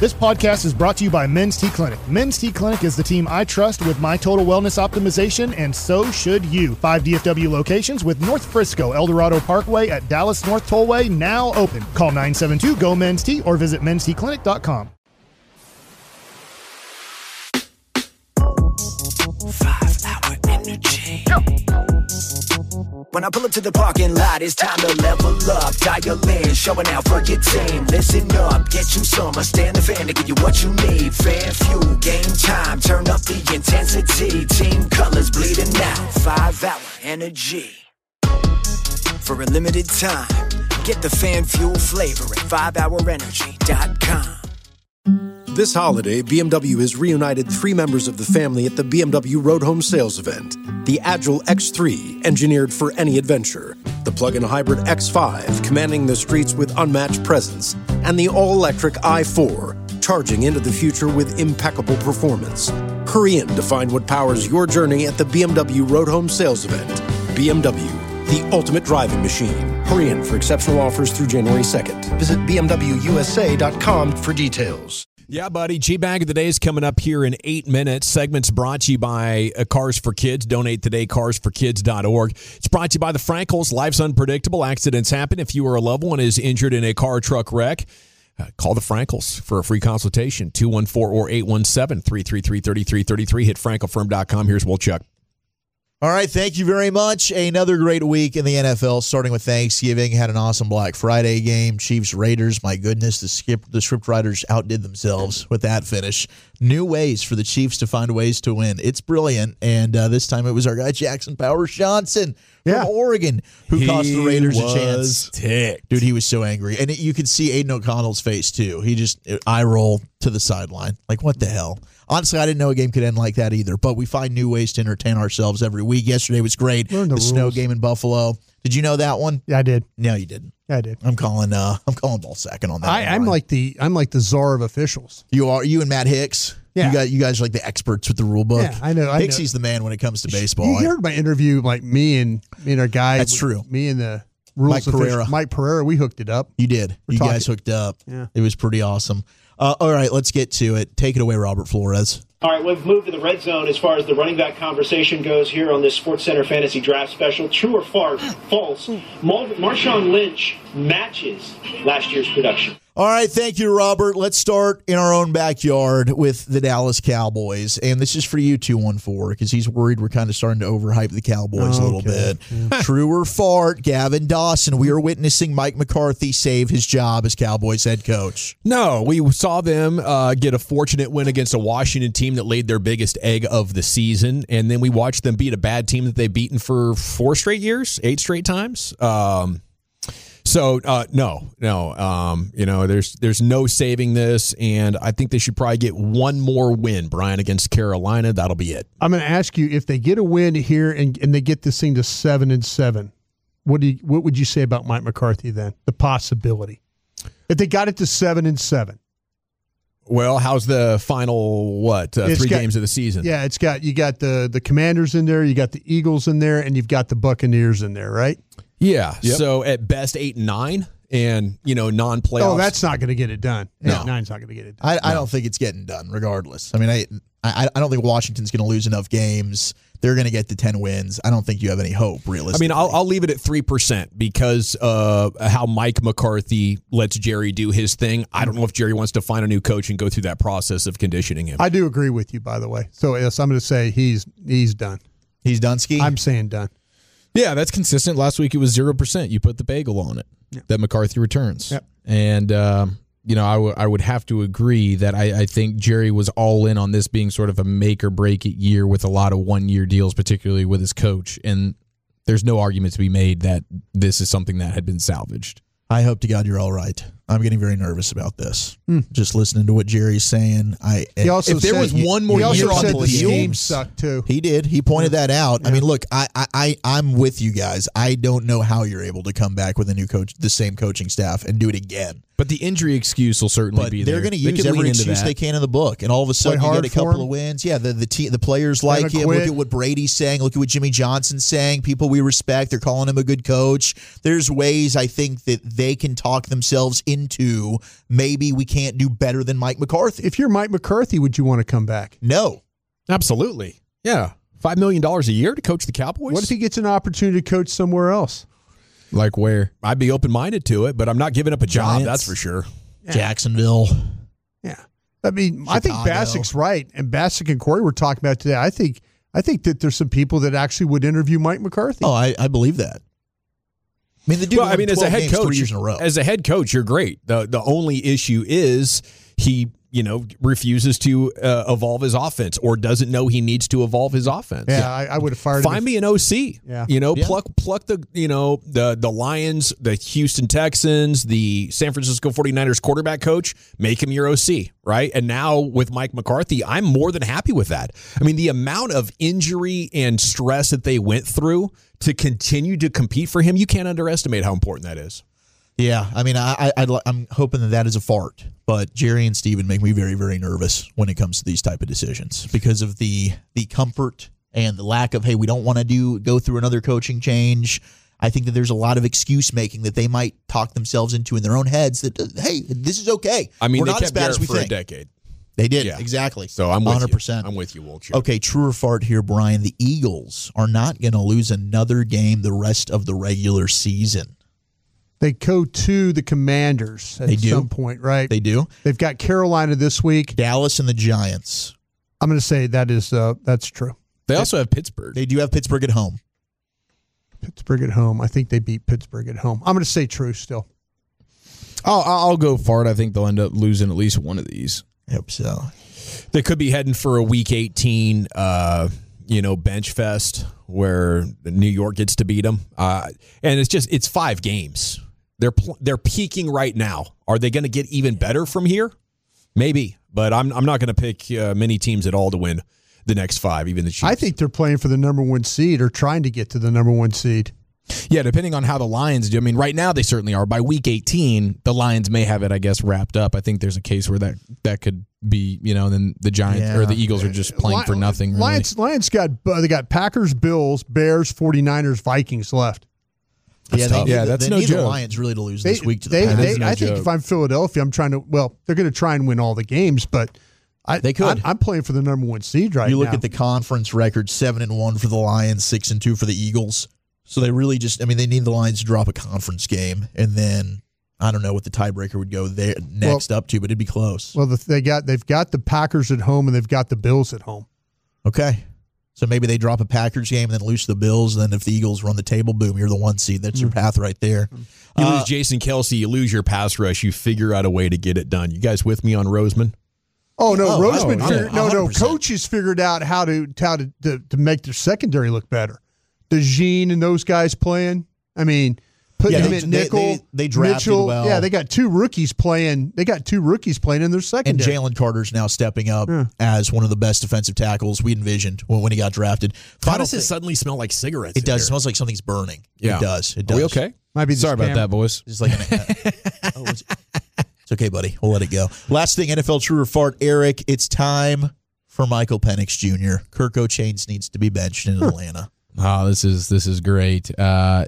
This podcast is brought to you by Men's T Clinic. Men's T Clinic is the team I trust with my total wellness optimization, and so should you. 5 DFW locations with North Frisco, Eldorado Parkway at Dallas North Tollway now open. Call 972-GO-MEN'S-T or visit mensteclinic.com. 5-hour energy. When I pull up to the parking lot, it's time to level up. Dial in, showing out for your team. Listen up, get you some. I stand the fan to give you what you need. Fan fuel, game time, turn up the intensity. Team colors bleeding out. 5-hour energy. For a limited time, get the fan fuel flavor at 5hourenergy.com. This holiday, BMW has reunited 3 members of the family at the BMW Road Home Sales event. The Agile X3, engineered for any adventure. The plug-in hybrid X5, commanding the streets with unmatched presence. And the all-electric i4, charging into the future with impeccable performance. Hurry in to find what powers your journey at the BMW Road Home Sales event. BMW, the ultimate driving machine. Hurry in for exceptional offers through January 2nd. Visit BMWUSA.com for details. Yeah, buddy. G-Bag of the Day is coming up here in 8 minutes. Segment's brought to you by Cars for Kids. Donate today, carsforkids.org. It's brought to you by the Frankels. Life's unpredictable. Accidents happen. If you or a loved one is injured in a car or truck wreck, call the Frankels for a free consultation. 214 or 817-333-3333. Hit frankelfirm.com. Here's Wolchuk. All right, thank you very much. Another great week in the NFL, starting with Thanksgiving. Had an awesome Black Friday game. Chiefs-Raiders, my goodness, the script writers outdid themselves with that finish. New ways for the Chiefs to find ways to win. It's brilliant, and this time it was our guy Jackson Powers Johnson from Oregon who cost the Raiders a chance. Ticked. Dude, he was so angry. And you could see Aiden O'Connell's face, too. He just eye roll to the sideline. Like, what the hell? Honestly, I didn't know a game could end like that either, but we find new ways to entertain ourselves every week. Yesterday was great. The snow game in Buffalo. Did you know that one? Yeah, I did. No, you didn't. Yeah, I did. I'm calling ball sacking on that. I'm like the czar of officials. You are. You and Matt Hicks. Yeah. You guys are like the experts with the rule book. Yeah, I know. Hicksy's the man when it comes to baseball. You heard my interview, like me and our guy. That's true. Me and the rules official, Mike Pereira. We hooked it up. You did. You guys hooked up. Yeah. It was pretty awesome. All right, let's get to it. Take it away, Robert Flores. All right, we've moved to the red zone as far as the running back conversation goes here on this SportsCenter Fantasy Draft Special. True or false? Marshawn Lynch matches last year's production. All right, thank you, Robert. Let's start in our own backyard with the Dallas Cowboys. And this is for you, 214, because he's worried we're kind of starting to overhype the Cowboys a little bit. Yeah. True or fart, Gavin Dawson, we are witnessing Mike McCarthy save his job as Cowboys head coach. No, we saw them get a fortunate win against a Washington team that laid their biggest egg of the season, and then we watched them beat a bad team that they've beaten for 8 straight times. So no, there's no saving this, and I think they should probably get one more win, Brian, against Carolina. That'll be it. I'm going to ask you, if they get a win here and they get this thing to 7-7, what would you say about Mike McCarthy then? The possibility, if they got it to 7-7. Well, how's the final 3 games of the season? Yeah, you got the Commanders in there, you got the Eagles in there, and you've got the Buccaneers in there, right? Yeah. Yep. So at best 8-9, and non-playoffs. Oh, that's not going to get it done. No. 8-9's not going to get it done. I don't think it's getting done, regardless. I mean, I don't think Washington's going to lose enough games. They're going to get to 10 wins. I don't think you have any hope, realistically. I mean, I'll leave it at 3% because how Mike McCarthy lets Jerry do his thing. I don't know if Jerry wants to find a new coach and go through that process of conditioning him. I do agree with you, by the way. So yes, I'm going to say he's done. He's done, Ski? I'm saying done. Yeah, that's consistent. Last week it was 0%. You put the bagel on it that McCarthy returns. Yep. And, I would have to agree that I think Jerry was all in on this being sort of a make or break it year with a lot of 1-year deals, particularly with his coach. And there's no argument to be made that this is something that had been salvaged. I hope to God you're all right. I'm getting very nervous about this. Just listening to what Jerry's saying. If there was one more year on the game sucked too. He did. He pointed that out. Yeah. I mean, look, I'm with you guys. I don't know how you're able to come back with a new coach, the same coaching staff, and do it again. But the injury excuse will certainly be there. They're going to use every excuse they can in the book, and all of a sudden you get a couple of wins. Yeah, the players like him. Look at what Brady's saying. Look at what Jimmy Johnson's saying. People we respect. They're calling him a good coach. There's ways I think that they can talk themselves into maybe we can't do better than Mike McCarthy. If you're Mike McCarthy, would you want to come back? No. Absolutely. Yeah. $5 million a year to coach the Cowboys? What if he gets an opportunity to coach somewhere else? Like where? I'd be open-minded to it, but I'm not giving up a job, Giants. that's for sure. Jacksonville. Yeah. I mean, I think Basic's right, and Basic and Corey were talking about today. I think that there's some people that actually would interview Mike McCarthy. Oh, I believe that. I mean, the dude won 12 games 3 years in a row. As a head coach, you're great. The only issue is he, refuses to evolve his offense or doesn't know he needs to evolve his offense. Yeah, I would have fired him. Find me an OC. Yeah. Pluck the the Lions, the Houston Texans, the San Francisco 49ers quarterback coach, make him your OC, right? And now with Mike McCarthy, I'm more than happy with that. I mean, the amount of injury and stress that they went through to continue to compete for him, you can't underestimate how important that is. Yeah, I mean, I'm hoping that is a fart, but Jerry and Steven make me very, very nervous when it comes to these type of decisions because of the comfort and the lack of, hey, we don't want to go through another coaching change. I think that there's a lot of excuse making that they might talk themselves into in their own heads that, hey, this is okay. I mean, we're they not kept as bad Garrett as we for think. a decade. They did, Yeah. exactly. So I'm with 100%. you. I'm with you, Wolch. Okay, true or fart here, Brian. The Eagles are not going to lose another game the rest of the regular season. They go to the Commanders at some point, right? They do. They've got Carolina this week. Dallas and the Giants. I'm going to say that's true. They also have Pittsburgh. They do have Pittsburgh at home. Pittsburgh at home. I think they beat Pittsburgh at home. I'm going to say true still. I'll go fart. I think they'll end up losing at least one of these. I hope so. They could be heading for a Week 18, bench fest where New York gets to beat them, and it's 5 games. They're peaking right now. Are they going to get even better from here? Maybe, but I'm not going to pick many teams at all to win the next 5, even the Chiefs. I think they're playing for the number 1 seed or trying to get to the number 1 seed. Yeah, depending on how the Lions do. I mean, right now they certainly are. By Week 18, the Lions may have it, I guess, wrapped up. I think there's a case where that could be, and then the Giants or the Eagles are just playing for nothing. Really. Lions got Packers, Bills, Bears, 49ers, Vikings left. That's no joke. The Lions really to lose this week to the Packers. I think if I'm Philadelphia, I'm trying to. Well, they're going to try and win all the games, but they could. I'm playing for the number 1 seed right now. You look at the conference record: 7-1 for the Lions, 6-2 for the Eagles. So they really they need the Lions to drop a conference game, and then I don't know what the tiebreaker would go there next up to, but it'd be close. Well, they've got the Packers at home and they've got the Bills at home. Okay. So maybe they drop a Packers game and then lose the Bills. And then if the Eagles run the table, boom, you're the 1 seed. That's your path right there. You lose Jason Kelce, you lose your pass rush, you figure out a way to get it done. You guys with me on Roseman? Oh no, Roseman. No. Coaches figured out how to make their secondary look better. DeJean and those guys playing. I mean, putting them at nickel. They drafted Mitchell, well. Yeah, they got 2 rookies playing. They got 2 rookies playing in their And secondary. Jalen Carter's now stepping up as one of the best defensive tackles we envisioned when he got drafted. How does it suddenly smell like cigarettes? It does. It smells like something's burning. Yeah. It does. Are we okay? Might be Sorry about that, boys. Just like it's okay, buddy. We'll let it go. Last thing, NFL true or fart, Eric. It's time for Michael Penix Jr. Kirk O'Chains needs to be benched in Atlanta. Oh, this is great. I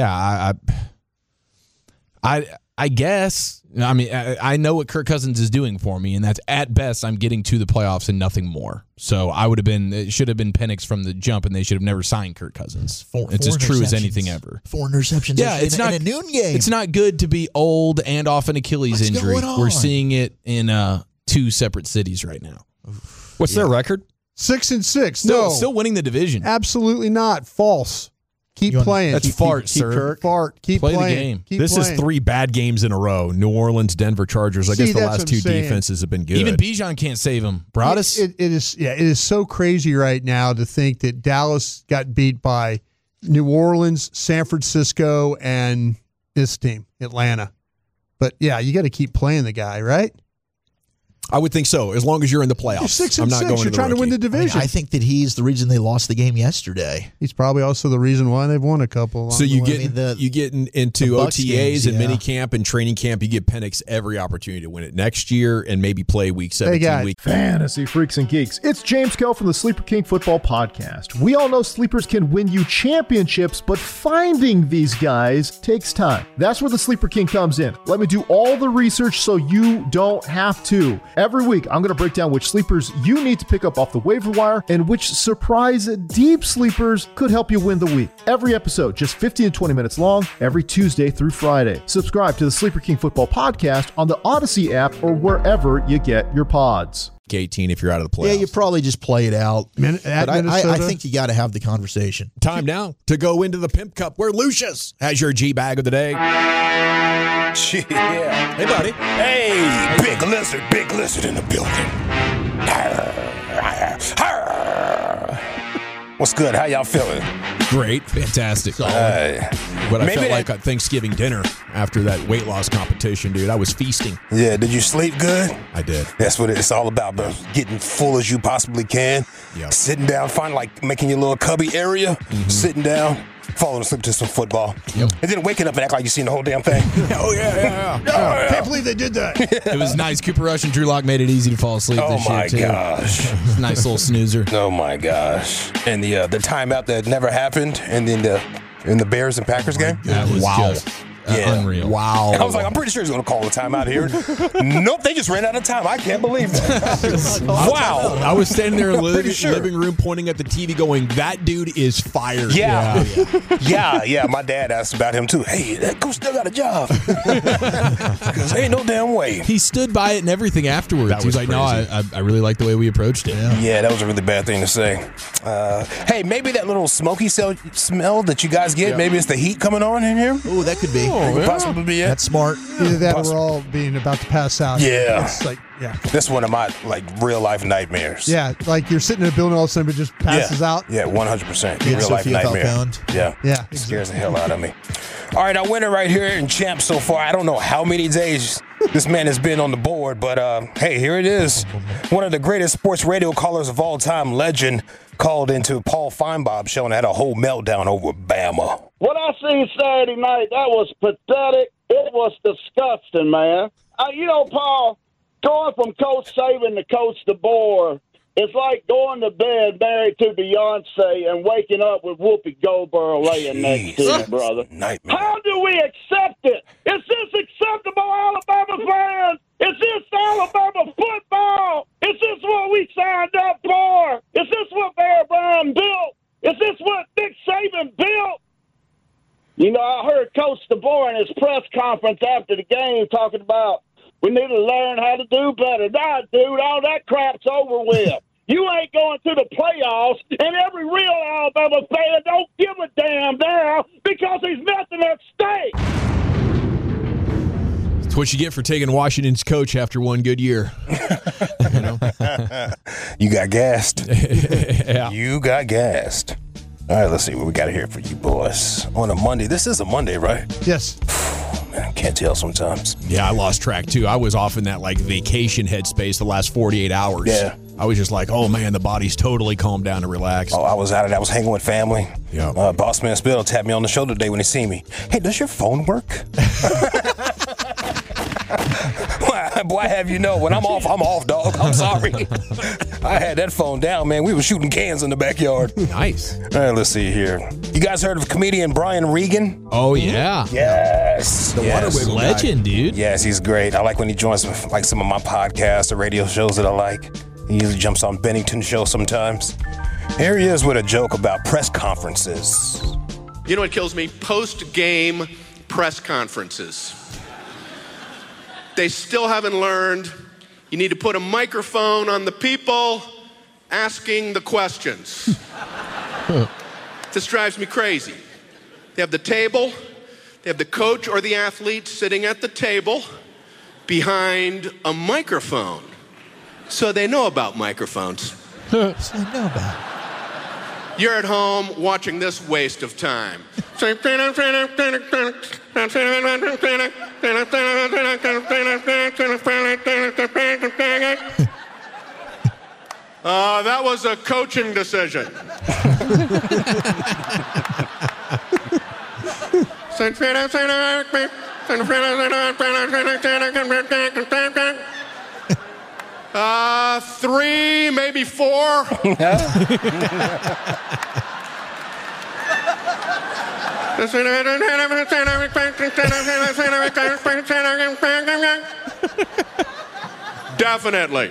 guess. I mean, I know what Kirk Cousins is doing for me, and that's at best I'm getting to the playoffs and nothing more. So it should have been Penix from the jump, and they should have never signed Kirk Cousins. It's as true as anything ever. 4 interceptions. Yeah, it's not in a noon game. It's not good to be old and off an Achilles What's injury. going on? We're seeing it in 2 separate cities right now. What's their record? 6-6. Still winning the division. Absolutely not. False. Keep playing. That's fart, sir. Kirk. Fart. Keep Play the playing. game. Keep This playing. is 3 bad games in a row. New Orleans, Denver Chargers. I guess the that's last what 2 I'm saying. defenses have been good. Even Bijan can't save him. Broadus. It is so crazy right now to think that Dallas got beat by New Orleans, San Francisco, and this team, Atlanta. But yeah, you got to keep playing the guy, right? I would think so. As long as you're in the playoffs, You're 6-6. I'm not going You're to trying to win the division. I think that he's the reason they lost the game yesterday. He's probably also the reason why they've won a couple. So you get the into Bucks OTAs games, and yeah. mini camp and training camp. You give Penix every opportunity to win it next year and maybe play week 17. guys. Week. Fantasy freaks and geeks. It's James Kell from the Sleeper King Football Podcast. We all know sleepers can win you championships, but finding these guys takes time. That's where the Sleeper King comes in. Let me do all the research so you don't have to. Every week, I'm going to break down which sleepers you need to pick up off the waiver wire and which surprise deep sleepers could help you win the week. Every episode, just 15 to 20 minutes long, every Tuesday through Friday. Subscribe to the Sleeper King Football Podcast on the Odyssey app or wherever you get your pods. 18 if you're out of the playoffs. Yeah, you probably just play it out. At But I Minnesota? think you got to have the conversation. Time now to go into the Pimp Cup where Lucius has your G-Bag of the day. Yeah. Hey, buddy. Hey, big lizard in the building. What's good? How y'all feeling? Great. Fantastic. But I Maybe felt like that- at Thanksgiving dinner after that weight loss competition, dude. I was feasting. Yeah, did you sleep good? I did. That's what it's all about, bro. Getting full as you possibly can. Yep. Sitting down, find like making your little cubby area, sitting down, falling asleep to some football. And then waking up and act like you seen the whole damn thing. Oh, yeah. Can't believe they did that. It was nice. Cooper Rush and Drew Lock made it easy to fall asleep Oh this year, my too. gosh. Nice little snoozer. Oh my gosh. And the timeout that never happened, and then in the Bears and Packers game. That was just unreal. Wow. I was like, I'm pretty sure he's going to call the timeout here. Nope, they just ran out of time. I can't believe that. Wow. I was standing there in the Pretty sure. living room pointing at the TV going, that dude is fired. Yeah. My dad asked about him too. Hey, that coach still got a job. Because ain't no damn way. He stood by it and everything afterwards. That He was was like, no, I really like the way we approached it. Yeah, that was a really bad thing to say. Hey, maybe that little smoky smell that you guys get, maybe it's the heat coming on in here. Oh, that could be. Could possibly be it. That's smart. Either that or we're all being about to pass out. Yeah. It's like, yeah. That's one of my real life nightmares. Yeah, like you're sitting in a building, all of a sudden it just passes out. Yeah, 100%. Yeah, Real life Sophia nightmare. Falcone. Yeah. Yeah, It scares the hell out of me. All right, our winner right here in champ so far. I don't know how many days this man has been on the board, but hey, here it is. One of the greatest sports radio callers of all time, legend, called into Paul Feinbaum show and had a whole meltdown over Bama. What I seen Saturday night, that was pathetic. It was disgusting, man. Paul, going from Coach Saban to Coach DeBoer, it's like going to bed married to Beyonce and waking up with Whoopi Goldberg laying next to you, brother. Nightmare. How do we accept it? Is this acceptable, Alabama fans? Is this Alabama football? Is this what we signed up for? Is this what Bear Brown built? Is this what Nick Saban built? I heard Coach DeBoer in his press conference after the game talking about we need to learn how to do better. Nah, dude, all that crap's over with. You ain't going to the playoffs, and every real Alabama fan don't give a damn now because there's nothing at stake. It's what you get for taking Washington's coach after one good year. You got gassed. Yeah. You got gassed. All right, let's see what we got here for you boys. On a Monday. This is a Monday, right? Yes. Man, I can't tell sometimes. Yeah, I lost track too. I was off in that vacation headspace the last 48 hours. Yeah. I was just like, oh man, the body's totally calmed down and relaxed. Oh, I was out of that. I was hanging with family. Yeah. Boss Man Spill tapped me on the shoulder today when he seen me. Hey, does your phone work? Boy, have you know, when I'm off, dog. I'm sorry. I had that phone down, man. We were shooting cans in the backyard. Nice. All right, let's see here. You guys heard of comedian Brian Regan? Oh, yeah. Yes. The Water Wiggle legend, dude. Yes, he's great. I like when he joins some of my podcasts or radio shows that I like. He usually jumps on Bennington's show sometimes. Here he is with a joke about press conferences. You know what kills me? Post-game press conferences. They still haven't learned you need to put a microphone on the people asking the questions. This drives me crazy. They have the table, they have the coach or the athlete sitting at the table behind a microphone. So they know about microphones. So they know about it. You're at home watching this waste of time. That was a coaching decision. Three, maybe four. Definitely.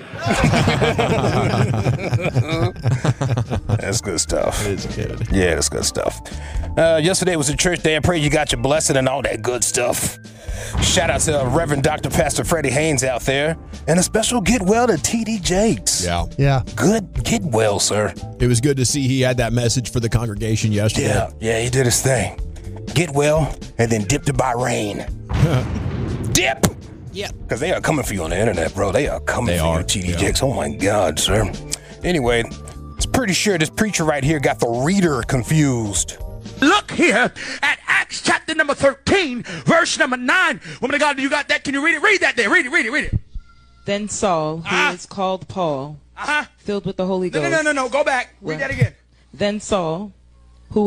That's good stuff. It is good. Yeah, that's good stuff. Yesterday was a church day. I pray you got your blessing and all that good stuff. Shout out to Reverend Dr. Pastor Freddie Haynes out there. And a special get well to T.D. Jakes. Yeah. Good get well, sir. It was good to see he had that message for the congregation yesterday. Yeah, he did his thing. Get well and then dip to Bahrain. Dip! Yeah. Because they are coming for you on the internet, bro. They are coming for you, T.D. Jakes. Oh, my God, sir. Anyway, it's pretty sure this preacher right here got the reader confused. Look here at Acts chapter number 13, verse number 9. Woman of God, you got that? Can you read it? Read that there. Read it. Then Saul, who is called Paul, filled with the Holy Ghost. No. Go back. Read that again. Then Saul, who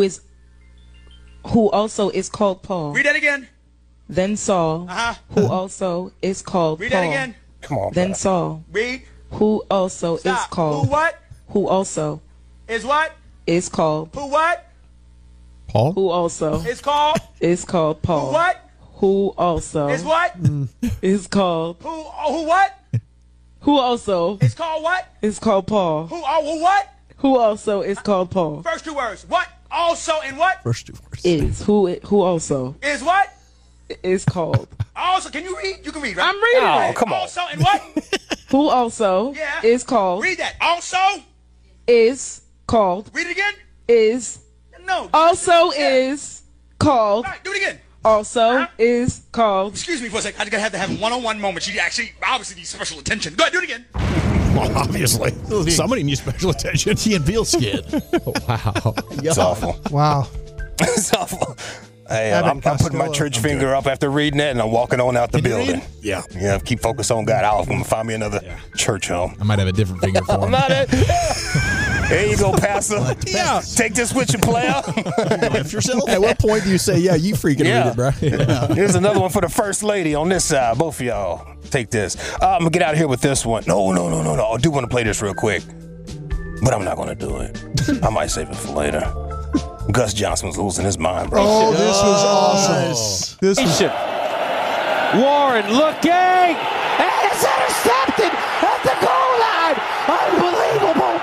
also is called Paul. Read that again. Then Saul, who also is called Read Paul. that again. Come on. Then bro. Saul, Read. who also Stop. is called. Who what? Who also Is what? is called. Who what? Paul? Who also Is called. is called Paul. Who what? Who also Is what? is called. Who what? Who also Is called what? is called Paul. Who what? Who also is called Paul. First two words. What? Also and what? First two words. Is who also Is what? is called. Also, can you read? You can read, right? I'm reading Oh, it. come on. Also and what? Who also Yeah. is called. Read that. Also. Is called. Read it again. Is No. also Yeah. is called. All right, do it again. Also is called. Excuse me for a second. I just gotta have to have a one-on-one moment. She actually obviously needs special attention. Go ahead, do it again. Well, obviously. Somebody needs special attention. Key and Peele skid. Wow. It's awful. Wow. It's awful. Hey, Abbott I'm putting my Costello. church finger up after reading that, and I'm walking on out the building. Yeah. Yeah, keep focused on God. I'll find me another church home. I might have a different finger for I'm him. not it. There you go, Pastor. Yeah. Take this with you, player. Lift yourself. At what point do you say, yeah, you freaking read it, bro? Here's another one for the first lady on this side. Both of y'all. Take this. I'm going to get out of here with this one. No. I do want to play this real quick, but I'm not going to do it. I might save it for later. Gus Johnson's losing his mind, bro. Oh, this was awesome. This was Warren looking, and it's intercepted at the goal line. Unbelievable.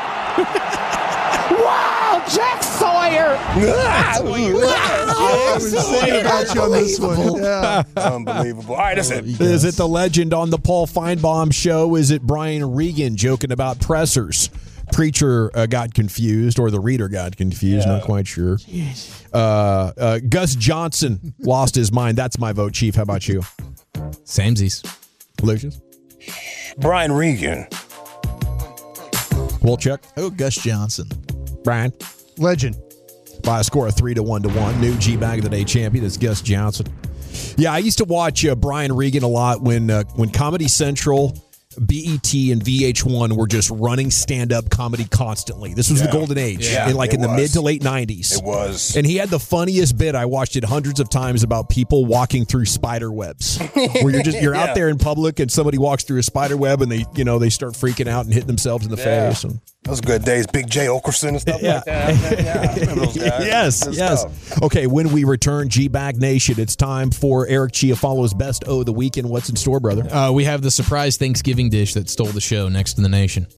Wow, Jack Sawyer. I was saying about you on this one. Yeah. Unbelievable. All right, that's it. Is it the legend on the Paul Feinbaum show? Is it Brian Regan joking about pressers? Preacher got confused, or the reader got confused. Not quite sure. Gus Johnson lost his mind. That's my vote, Chief. How about you? Samesies. Lucius? Brian Regan. Wolchuk? Oh, Gus Johnson. Brian? Legend. By a score of 3-1. New G-Bag of the Day champion is Gus Johnson. Yeah, I used to watch Brian Regan a lot when Comedy Central, BET, and VH1 were just running stand-up comedy constantly. This was the golden age, in the mid to late 90s. It was. And he had the funniest bit. I watched it hundreds of times about people walking through spider webs. Where you're out there in public and somebody walks through a spider web and they start freaking out and hitting themselves in the face. And, those good days. Big J. Okerson and stuff like that. I remember those guys. Yes. Stuff. Okay, when we return, G-Bag Nation, it's time for Eric Chiafalo's Best O of the Weekend. What's in store, brother? We have the surprise Thanksgiving dish that stole the show next to the nation.